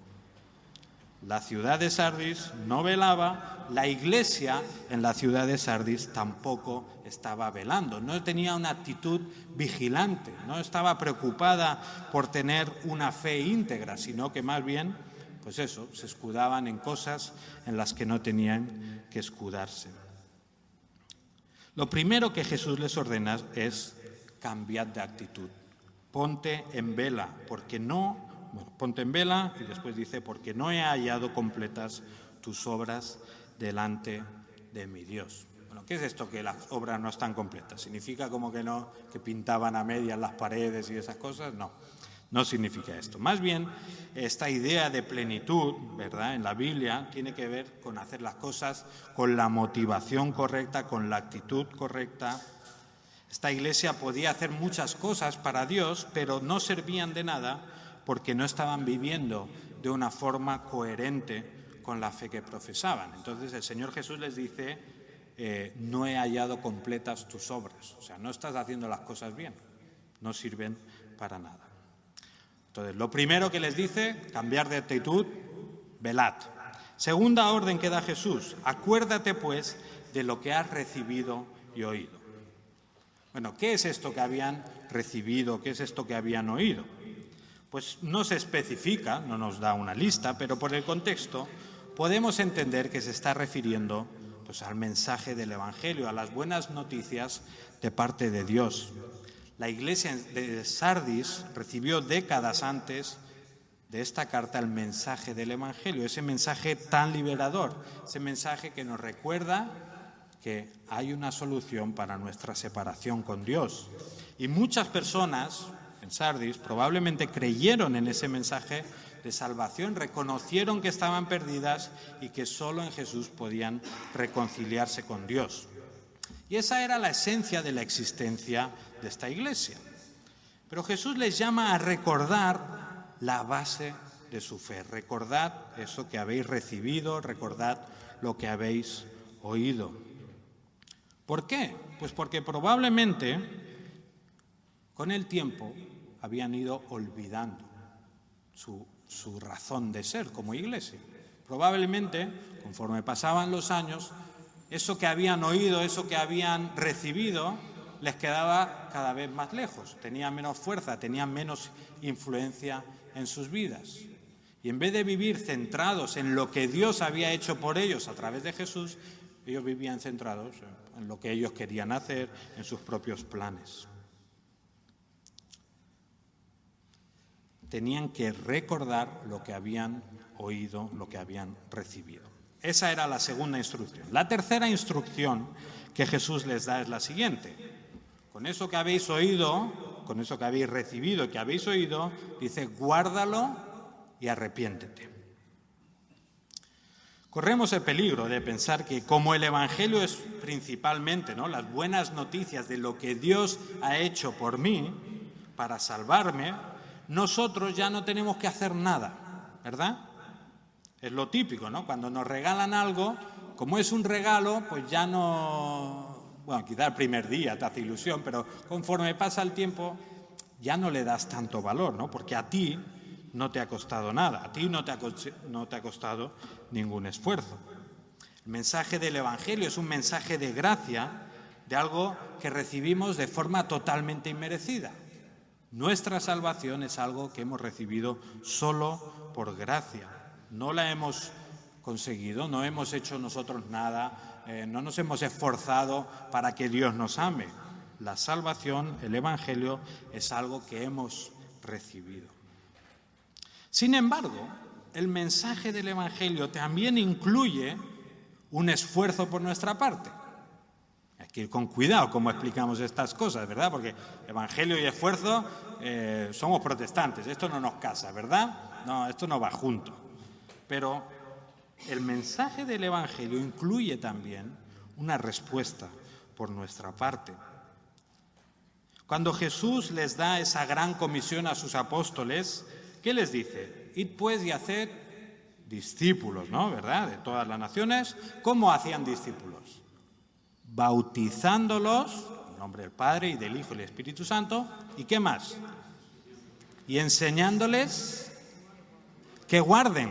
La ciudad de Sardis no velaba, la iglesia en la ciudad de Sardis tampoco estaba velando, no tenía una actitud vigilante, no estaba preocupada por tener una fe íntegra, sino que más bien, pues eso, se escudaban en cosas en las que no tenían que escudarse. Lo primero que Jesús les ordena es cambiar de actitud. Ponte en vela, porque no, bueno, ponte en vela, y después dice, porque no he hallado completas tus obras delante de mi Dios. Bueno, ¿qué es esto que las obras no están completas? ¿Significa como que no, que pintaban a medias las paredes y esas cosas? No, no significa esto. Más bien, esta idea de plenitud, ¿verdad?, en la Biblia tiene que ver con hacer las cosas con la motivación correcta, con la actitud correcta. Esta iglesia podía hacer muchas cosas para Dios, pero no servían de nada porque no estaban viviendo de una forma coherente con la fe que profesaban. Entonces el Señor Jesús les dice, eh, no he hallado completas tus obras. O sea, no estás haciendo las cosas bien, no sirven para nada. Entonces, lo primero que les dice, cambiar de actitud, velad. Segunda orden que da Jesús, acuérdate pues de lo que has recibido y oído. Bueno, ¿qué es esto que habían recibido? ¿Qué es esto que habían oído? Pues no se especifica, no nos da una lista, pero por el contexto podemos entender que se está refiriendo pues, al mensaje del Evangelio, a las buenas noticias de parte de Dios. La iglesia de Sardis recibió décadas antes de esta carta el mensaje del Evangelio, ese mensaje tan liberador, ese mensaje que nos recuerda que hay una solución para nuestra separación con Dios. Y muchas personas en Sardis probablemente creyeron en ese mensaje de salvación, reconocieron que estaban perdidas y que solo en Jesús podían reconciliarse con Dios. Y esa era la esencia de la existencia de esta iglesia. Pero Jesús les llama a recordar la base de su fe. Recordad eso que habéis recibido, recordad lo que habéis oído. ¿Por qué? Pues porque probablemente con el tiempo habían ido olvidando su, su razón de ser como iglesia. Probablemente, conforme pasaban los años, eso que habían oído, eso que habían recibido, les quedaba cada vez más lejos. Tenían menos fuerza, tenían menos influencia en sus vidas. Y en vez de vivir centrados en lo que Dios había hecho por ellos a través de Jesús, ellos vivían centrados en lo que ellos querían hacer, en sus propios planes. Tenían que recordar lo que habían oído, lo que habían recibido. Esa era la segunda instrucción. La tercera instrucción que Jesús les da es la siguiente. Con eso que habéis oído, con eso que habéis recibido y que habéis oído, dice, guárdalo y arrepiéntete. Corremos el peligro de pensar que como el Evangelio es principalmente, ¿no?, las buenas noticias de lo que Dios ha hecho por mí para salvarme, nosotros ya no tenemos que hacer nada, ¿verdad? Es lo típico, ¿no? Cuando nos regalan algo, como es un regalo, pues ya no... Bueno, quizá el primer día te hace ilusión, pero conforme pasa el tiempo ya no le das tanto valor, ¿no? Porque a ti no te ha costado nada, a ti no te ha, no te ha costado ningún esfuerzo. El mensaje del Evangelio es un mensaje de gracia, de algo que recibimos de forma totalmente inmerecida. Nuestra salvación es algo que hemos recibido solo por gracia. No la hemos conseguido, no hemos hecho nosotros nada, eh, no nos hemos esforzado para que Dios nos ame. La salvación, el Evangelio, es algo que hemos recibido. Sin embargo, el mensaje del Evangelio también incluye un esfuerzo por nuestra parte. Hay que ir con cuidado cómo explicamos estas cosas, ¿verdad? Porque Evangelio y esfuerzo, eh, somos protestantes, esto no nos casa, ¿verdad? No, esto no va junto. Pero el mensaje del Evangelio incluye también una respuesta por nuestra parte. Cuando Jesús les da esa gran comisión a sus apóstoles, ¿qué les dice? Id pues y haced discípulos, ¿no? ¿Verdad? De todas las naciones. ¿Cómo hacían discípulos? Bautizándolos en nombre del Padre y del Hijo y del Espíritu Santo. ¿Y qué más? Y enseñándoles que guarden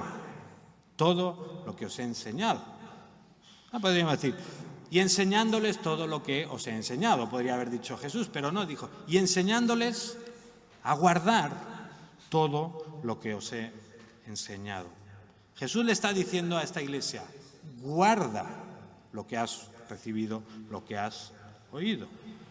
todo lo que os he enseñado. Ah, podríamos decir, y enseñándoles todo lo que os he enseñado, podría haber dicho Jesús, pero no, dijo, y enseñándoles a guardar todo lo que os he enseñado. Jesús le está diciendo a esta iglesia, guarda lo que has recibido, lo que has oído.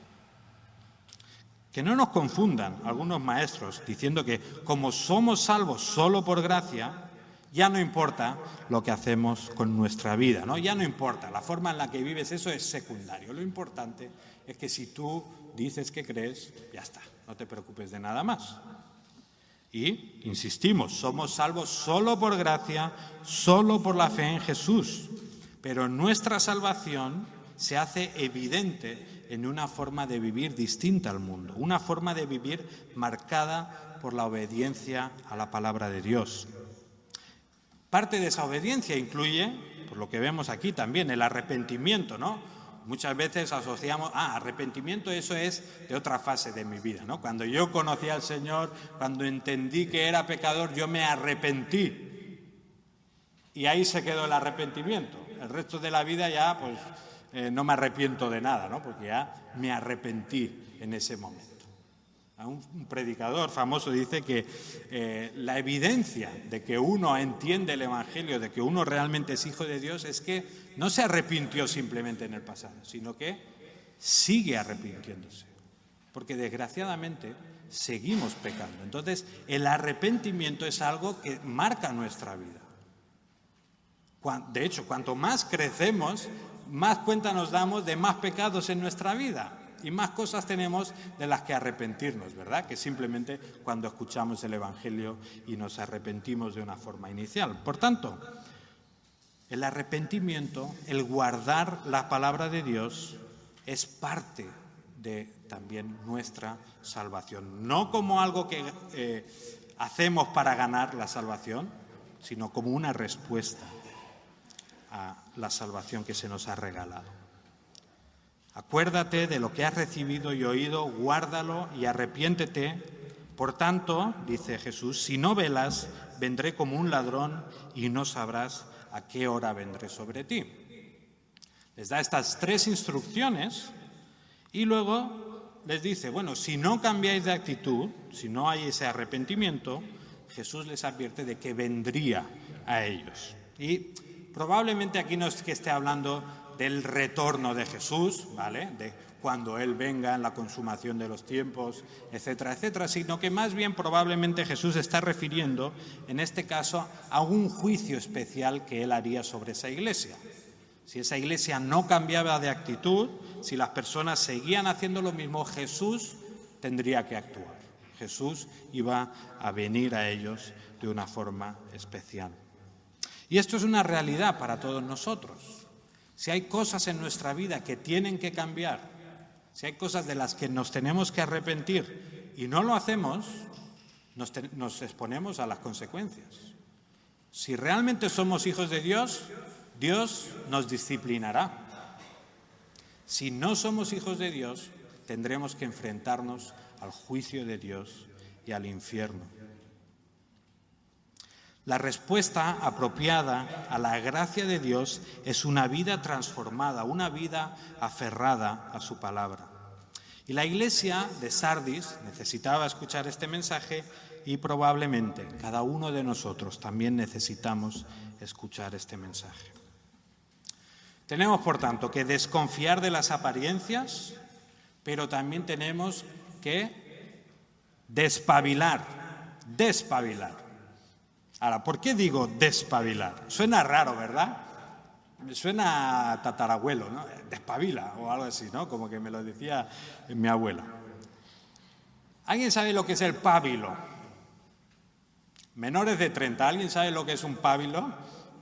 Que no nos confundan algunos maestros diciendo que como somos salvos solo por gracia, ya no importa lo que hacemos con nuestra vida, ¿no? Ya no importa, la forma en la que vives, eso es secundario. Lo importante es que si tú dices que crees, ya está, no te preocupes de nada más. Y, insistimos, somos salvos solo por gracia, solo por la fe en Jesús. Pero nuestra salvación se hace evidente en una forma de vivir distinta al mundo, una forma de vivir marcada por la obediencia a la palabra de Dios. Parte de esa obediencia incluye, por lo que vemos aquí también, el arrepentimiento, ¿no? Muchas veces asociamos, ah, arrepentimiento, eso es de otra fase de mi vida, ¿no? Cuando yo conocí al Señor, cuando entendí que era pecador, yo me arrepentí. Y ahí se quedó el arrepentimiento. El resto de la vida ya, pues, eh, no me arrepiento de nada, ¿no? Porque ya me arrepentí en ese momento. Un predicador famoso dice que eh, la evidencia de que uno entiende el Evangelio, de que uno realmente es hijo de Dios, es que no se arrepintió simplemente en el pasado, sino que sigue arrepintiéndose. Porque desgraciadamente seguimos pecando. Entonces, el arrepentimiento es algo que marca nuestra vida. De hecho, cuanto más crecemos, más cuenta nos damos de más pecados en nuestra vida. Y más cosas tenemos de las que arrepentirnos, ¿verdad? Que simplemente cuando escuchamos el Evangelio y nos arrepentimos de una forma inicial. Por tanto, el arrepentimiento, el guardar la palabra de Dios, es parte de también nuestra salvación. No como algo que eh, hacemos para ganar la salvación, sino como una respuesta a la salvación que se nos ha regalado. Acuérdate de lo que has recibido y oído, guárdalo y arrepiéntete. Por tanto, dice Jesús, si no velas, vendré como un ladrón y no sabrás a qué hora vendré sobre ti. Les da estas tres instrucciones y luego les dice, bueno, si no cambiáis de actitud, si no hay ese arrepentimiento, Jesús les advierte de que vendría a ellos. Y probablemente aquí no es que esté hablando del retorno de Jesús, ¿vale? De cuando Él venga en la consumación de los tiempos, etcétera, etcétera, sino que más bien probablemente Jesús está refiriendo, en este caso, a un juicio especial que Él haría sobre esa iglesia. Si esa iglesia no cambiaba de actitud, si las personas seguían haciendo lo mismo, Jesús tendría que actuar. Jesús iba a venir a ellos de una forma especial. Y esto es una realidad para todos nosotros. Si hay cosas en nuestra vida que tienen que cambiar, si hay cosas de las que nos tenemos que arrepentir y no lo hacemos, nos, te, nos exponemos a las consecuencias. Si realmente somos hijos de Dios, Dios nos disciplinará. Si no somos hijos de Dios, tendremos que enfrentarnos al juicio de Dios y al infierno. La respuesta apropiada a la gracia de Dios es una vida transformada, una vida aferrada a su palabra. Y la iglesia de Sardis necesitaba escuchar este mensaje y probablemente cada uno de nosotros también necesitamos escuchar este mensaje. Tenemos, por tanto, que desconfiar de las apariencias, pero también tenemos que despabilar, despabilar. Ahora, ¿por qué digo despabilar? Suena raro, ¿verdad? Me suena a tatarabuelo, ¿no? Despabila o algo así, ¿no? Como que me lo decía mi abuela. ¿Alguien sabe lo que es el pábilo? Menores de treinta, ¿alguien sabe lo que es un pábilo?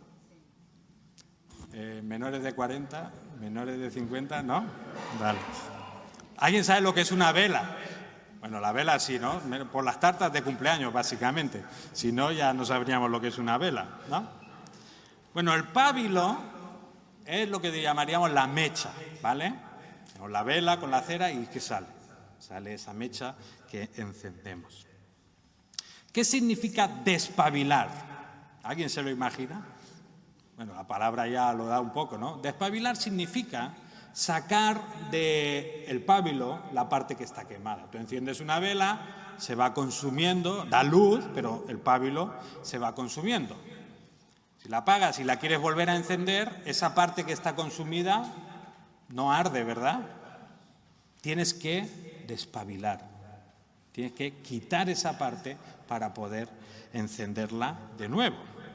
Eh, menores de cuarenta, menores de cincuenta, ¿no? Vale. ¿Alguien sabe lo que es una vela? Bueno, la vela sí, ¿no? Por las tartas de cumpleaños, básicamente. Si no, ya no sabríamos lo que es una vela, ¿no? Bueno, el pábilo es lo que llamaríamos la mecha, ¿vale? Tenemos la vela con la cera y ¿qué sale? Sale esa mecha que encendemos. ¿Qué significa despabilar? ¿Alguien se lo imagina? Bueno, la palabra ya lo da un poco, ¿no? Despabilar significa sacar del pábilo la parte que está quemada. Tú enciendes una vela, se va consumiendo, da luz, pero el pábilo se va consumiendo. Si la apagas y la quieres volver a encender, esa parte que está consumida no arde, ¿verdad? Tienes que despabilar. Tienes que quitar esa parte para poder encenderla de nuevo.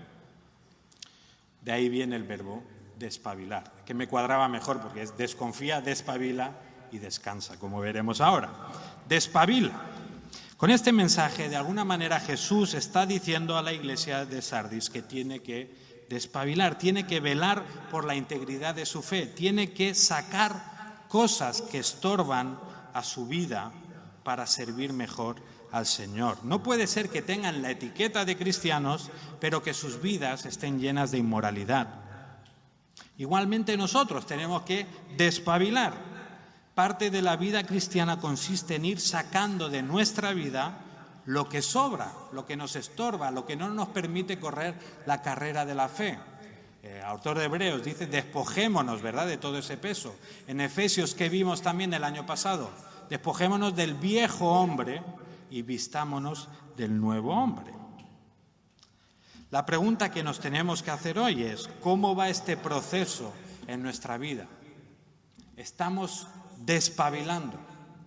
De ahí viene el verbo despabilar, que me cuadraba mejor porque es desconfía, despabila y descansa, como veremos ahora. Despabila. Con este mensaje, de alguna manera, Jesús está diciendo a la iglesia de Sardis que tiene que despabilar, tiene que velar por la integridad de su fe, tiene que sacar cosas que estorban a su vida para servir mejor al Señor. No puede ser que tengan la etiqueta de cristianos, pero que sus vidas estén llenas de inmoralidad. Igualmente nosotros tenemos que despabilar. Parte de la vida cristiana consiste en ir sacando de nuestra vida lo que sobra, lo que nos estorba, lo que no nos permite correr la carrera de la fe. El autor de Hebreos dice, despojémonos, ¿verdad?, de todo ese peso. En Efesios, ¿qué vimos también el año pasado? Despojémonos del viejo hombre y vistámonos del nuevo hombre. La pregunta que nos tenemos que hacer hoy es, ¿cómo va este proceso en nuestra vida? ¿Estamos despabilando?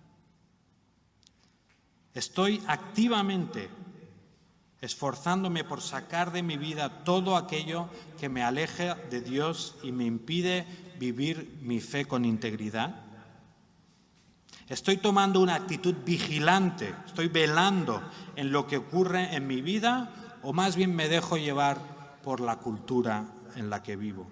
¿Estoy activamente esforzándome por sacar de mi vida todo aquello que me aleja de Dios y me impide vivir mi fe con integridad? ¿Estoy tomando una actitud vigilante? ¿Estoy velando en lo que ocurre en mi vida? ¿O más bien me dejo llevar por la cultura en la que vivo?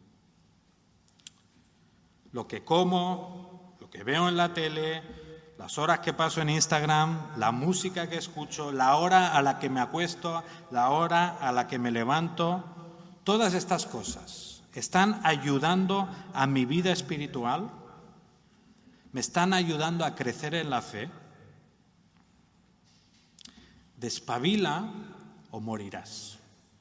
Lo que como, lo que veo en la tele, las horas que paso en Instagram, la música que escucho, la hora a la que me acuesto, la hora a la que me levanto, todas estas cosas están ayudando a mi vida espiritual, me están ayudando a crecer en la fe. Despabila o morirás.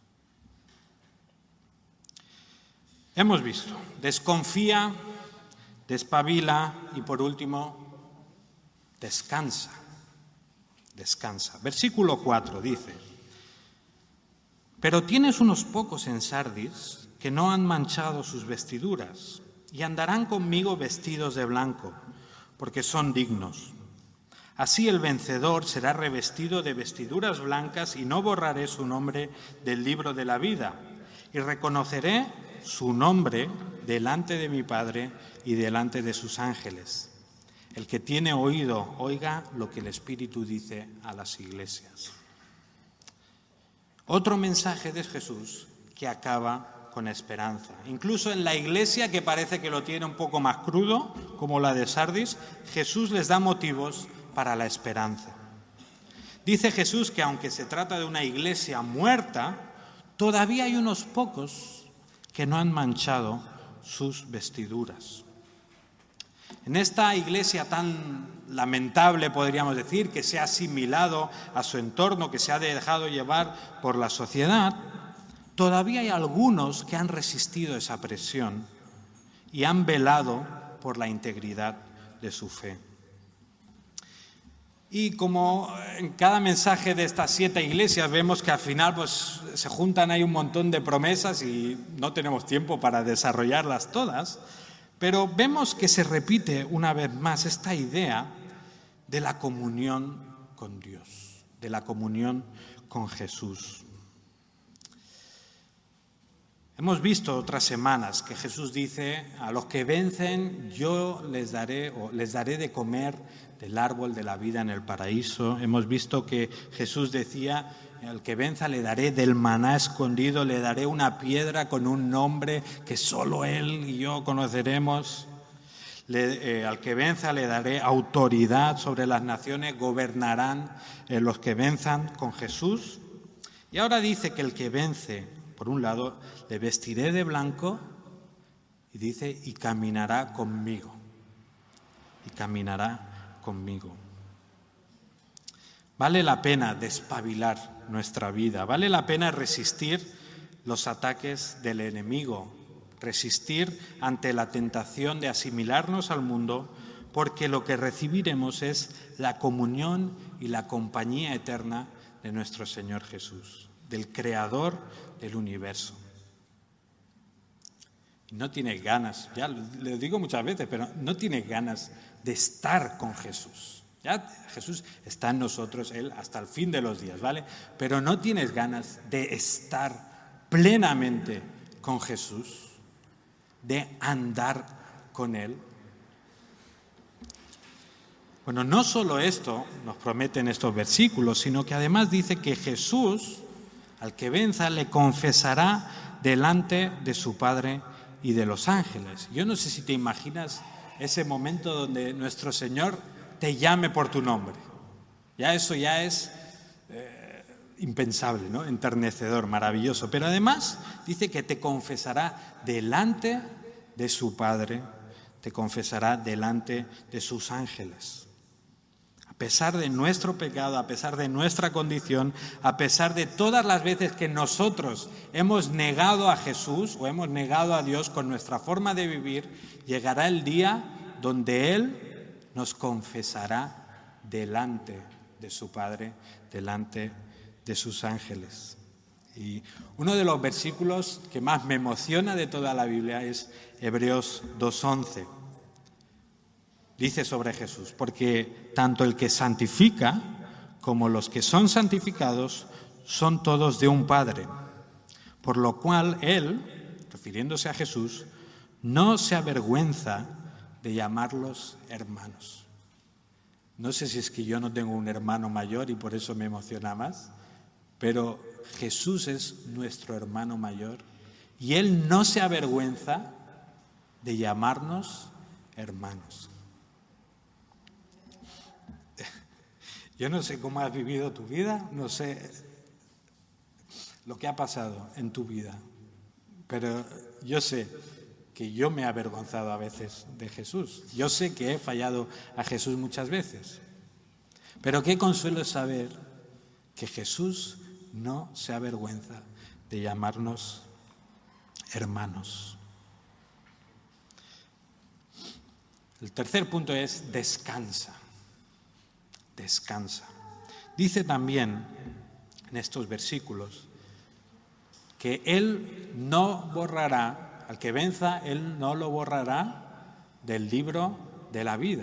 Hemos visto, desconfía, despabila y por último, descansa. Descansa. Versículo cuatro dice: pero tienes unos pocos en Sardis que no han manchado sus vestiduras y andarán conmigo vestidos de blanco, porque son dignos. Así el vencedor será revestido de vestiduras blancas y no borraré su nombre del libro de la vida. Y reconoceré su nombre delante de mi Padre y delante de sus ángeles. El que tiene oído, oiga lo que el Espíritu dice a las iglesias. Otro mensaje de Jesús que acaba con esperanza. Incluso en la iglesia que parece que lo tiene un poco más crudo, como la de Sardis, Jesús les da motivos para la esperanza. Dice Jesús que aunque se trata de una iglesia muerta, todavía hay unos pocos que no han manchado sus vestiduras. En esta iglesia tan lamentable, podríamos decir, que se ha asimilado a su entorno, que se ha dejado llevar por la sociedad, todavía hay algunos que han resistido esa presión y han velado por la integridad de su fe. Y como en cada mensaje de estas siete iglesias vemos que al final pues, se juntan ahí un montón de promesas y no tenemos tiempo para desarrollarlas todas, pero vemos que se repite una vez más esta idea de la comunión con Dios, de la comunión con Jesús. Hemos visto otras semanas que Jesús dice, a los que vencen yo les daré o les daré de comer del árbol de la vida en el paraíso. Hemos visto que Jesús decía, al que venza le daré del maná escondido, le daré una piedra con un nombre que solo Él y yo conoceremos. Le, eh, al que venza le daré autoridad sobre las naciones, gobernarán eh, los que venzan con Jesús. Y ahora dice que el que vence, por un lado, le vestiré de blanco y dice, y caminará conmigo. Y caminará conmigo. Vale la pena despabilar nuestra vida, vale la pena resistir los ataques del enemigo, resistir ante la tentación de asimilarnos al mundo, porque lo que recibiremos es la comunión y la compañía eterna de nuestro Señor Jesús, del Creador del universo. Y no tienes ganas, ya lo digo muchas veces, pero no tienes ganas de estar con Jesús. Ya Jesús está en nosotros, Él hasta el fin de los días, ¿vale? Pero no tienes ganas de estar plenamente con Jesús, de andar con Él. Bueno, no solo esto nos prometen estos versículos, sino que además dice que Jesús, al que venza, le confesará delante de su Padre y de los ángeles. Yo no sé si te imaginas ese momento donde nuestro Señor te llame por tu nombre. Ya eso ya es eh, impensable, ¿no? Enternecedor, maravilloso. Pero además dice que te confesará delante de su Padre, te confesará delante de sus ángeles. A pesar de nuestro pecado, a pesar de nuestra condición, a pesar de todas las veces que nosotros hemos negado a Jesús o hemos negado a Dios con nuestra forma de vivir, llegará el día donde Él nos confesará delante de su Padre, delante de sus ángeles. Y uno de los versículos que más me emociona de toda la Biblia es Hebreos dos once. Dice sobre Jesús: porque tanto el que santifica como los que son santificados son todos de un Padre, por lo cual Él, refiriéndose a Jesús, no se avergüenza de llamarlos hermanos. No sé si es que yo no tengo un hermano mayor y por eso me emociona más, pero Jesús es nuestro hermano mayor y Él no se avergüenza de llamarnos hermanos. Yo no sé cómo has vivido tu vida, no sé lo que ha pasado en tu vida, pero yo sé que yo me he avergonzado a veces de Jesús. Yo sé que he fallado a Jesús muchas veces, pero qué consuelo es saber que Jesús no se avergüenza de llamarnos hermanos. El tercer punto es descansa. Descansa. Dice también en estos versículos que Él no borrará, al que venza, Él no lo borrará del libro de la vida.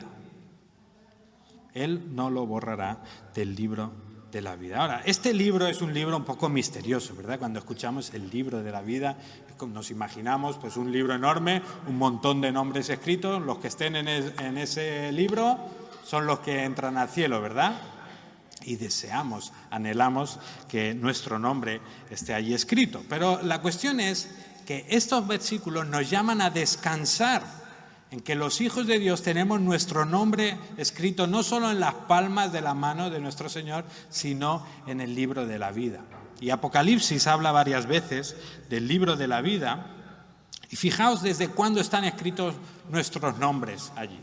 Él no lo borrará del libro de la vida. Ahora, este libro es un libro un poco misterioso, ¿verdad? Cuando escuchamos el libro de la vida, nos imaginamos pues un libro enorme, un montón de nombres escritos, los que estén en, es, en ese libro son los que entran al cielo, ¿verdad? Y deseamos, anhelamos que nuestro nombre esté allí escrito. Pero la cuestión es que estos versículos nos llaman a descansar en que los hijos de Dios tenemos nuestro nombre escrito no solo en las palmas de la mano de nuestro Señor, sino en el libro de la vida. Y Apocalipsis habla varias veces del libro de la vida. Y fijaos desde cuándo están escritos nuestros nombres allí.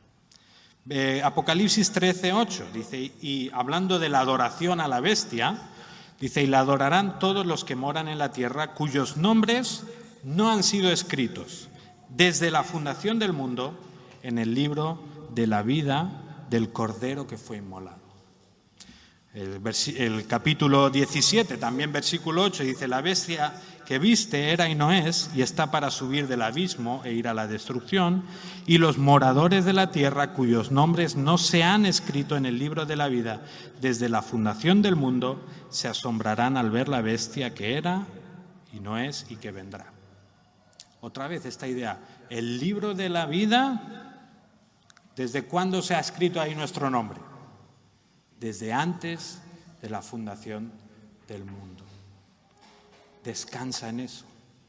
Eh, Apocalipsis trece ocho dice, y hablando de la adoración a la bestia, dice, y la adorarán todos los que moran en la tierra, cuyos nombres no han sido escritos desde la fundación del mundo en el libro de la vida del Cordero que fue inmolado. El, el capítulo diecisiete, también versículo ocho, dice, la bestia que viste era y no es, y está para subir del abismo e ir a la destrucción, y los moradores de la tierra, cuyos nombres no se han escrito en el libro de la vida desde la fundación del mundo, se asombrarán al ver la bestia que era y no es y que vendrá. Otra vez esta idea, el libro de la vida, ¿desde cuándo se ha escrito ahí nuestro nombre? Desde antes de la fundación del mundo. Descansa en eso.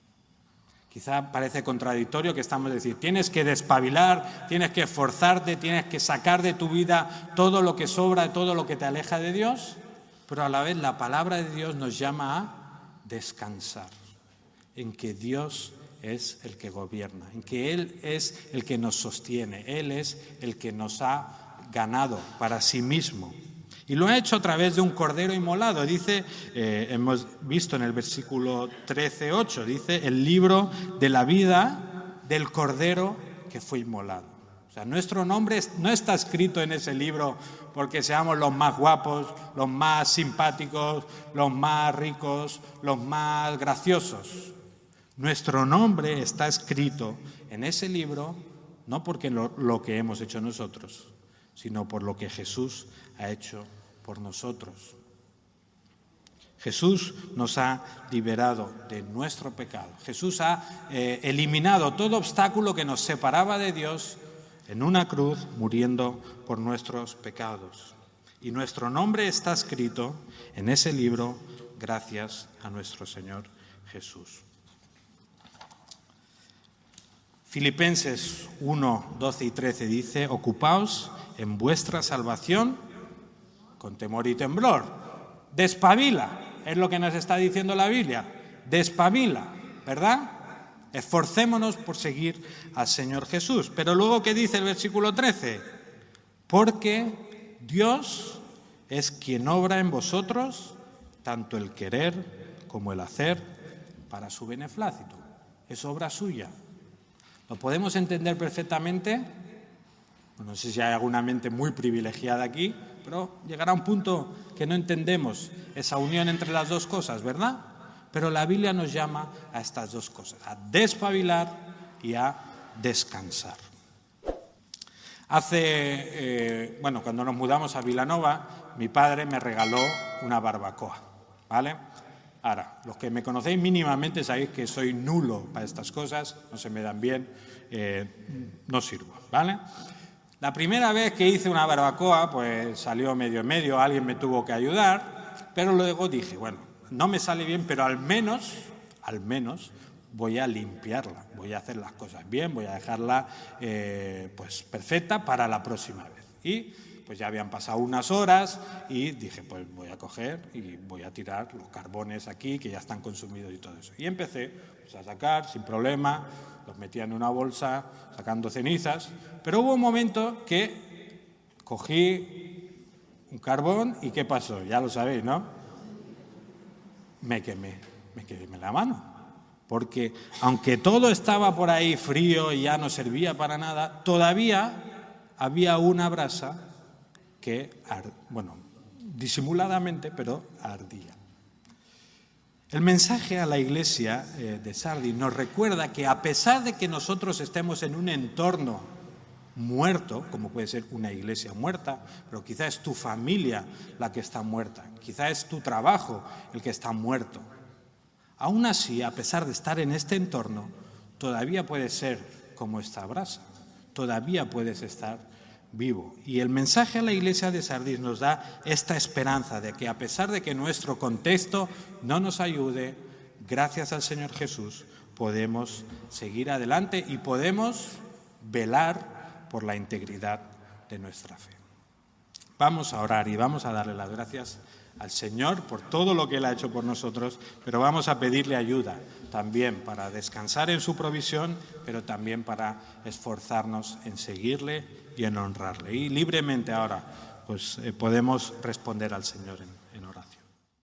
Quizá parece contradictorio que estamos diciendo, tienes que despabilar, tienes que esforzarte, tienes que sacar de tu vida todo lo que sobra, todo lo que te aleja de Dios, pero a la vez la palabra de Dios nos llama a descansar, en que Dios es el que gobierna, en que Él es el que nos sostiene, Él es el que nos ha ganado para sí mismo. Y lo ha hecho a través de un cordero inmolado. Dice, eh, hemos visto en el versículo trece ocho, dice, el libro de la vida del cordero que fue inmolado. O sea, nuestro nombre no está escrito en ese libro porque seamos los más guapos, los más simpáticos, los más ricos, los más graciosos. Nuestro nombre está escrito en ese libro no porque lo, lo que hemos hecho nosotros, sino por lo que Jesús ha hecho por nosotros. Jesús nos ha liberado de nuestro pecado. Jesús ha eh, eliminado todo obstáculo que nos separaba de Dios en una cruz, muriendo por nuestros pecados. Y nuestro nombre está escrito en ese libro gracias a nuestro Señor Jesús. Filipenses uno, doce y trece dice, ocupaos en vuestra salvación con temor y temblor. Despabila, es lo que nos está diciendo la Biblia. Despabila, ¿verdad? Esforcémonos por seguir al Señor Jesús. Pero luego, ¿qué dice el versículo trece? Porque Dios es quien obra en vosotros tanto el querer como el hacer para su beneplácito. Es obra suya. ¿Lo podemos entender perfectamente? No sé si hay alguna mente muy privilegiada aquí, pero llegará un punto que no entendemos esa unión entre las dos cosas, ¿verdad? Pero la Biblia nos llama a estas dos cosas, a despabilar y a descansar. Hace, eh, bueno, cuando nos mudamos a Vilanova, mi padre me regaló una barbacoa, ¿vale? Ahora, los que me conocéis mínimamente sabéis que soy nulo para estas cosas, no se me dan bien, eh, no sirvo, ¿vale? La primera vez que hice una barbacoa, pues salió medio en medio, alguien me tuvo que ayudar, pero luego dije, bueno, no me sale bien, pero al menos, al menos voy a limpiarla, voy a hacer las cosas bien, voy a dejarla eh, pues perfecta para la próxima vez. Y pues ya habían pasado unas horas y dije, pues voy a coger y voy a tirar los carbones aquí que ya están consumidos y todo eso. Y empecé pues, a sacar sin problema, los metía en una bolsa, sacando cenizas, pero hubo un momento que cogí un carbón y ¿qué pasó? Ya lo sabéis, ¿no? Me quemé, me quemé la mano, porque aunque todo estaba por ahí frío y ya no servía para nada, todavía había una brasa que, bueno, disimuladamente, pero ardía. El mensaje a la iglesia eh, de Sardis nos recuerda que a pesar de que nosotros estemos en un entorno muerto, como puede ser una iglesia muerta, pero quizá es tu familia la que está muerta, quizá es tu trabajo el que está muerto. Aún así, a pesar de estar en este entorno, todavía puedes ser como esta brasa, todavía puedes estar vivo. Y el mensaje a la iglesia de Sardis nos da esta esperanza de que a pesar de que nuestro contexto no nos ayude, gracias al Señor Jesús podemos seguir adelante y podemos velar por la integridad de nuestra fe. Vamos a orar y vamos a darle las gracias al Señor por todo lo que Él ha hecho por nosotros, pero vamos a pedirle ayuda también para descansar en su provisión, pero también para esforzarnos en seguirle y en honrarle. Y libremente ahora pues eh, podemos responder al Señor en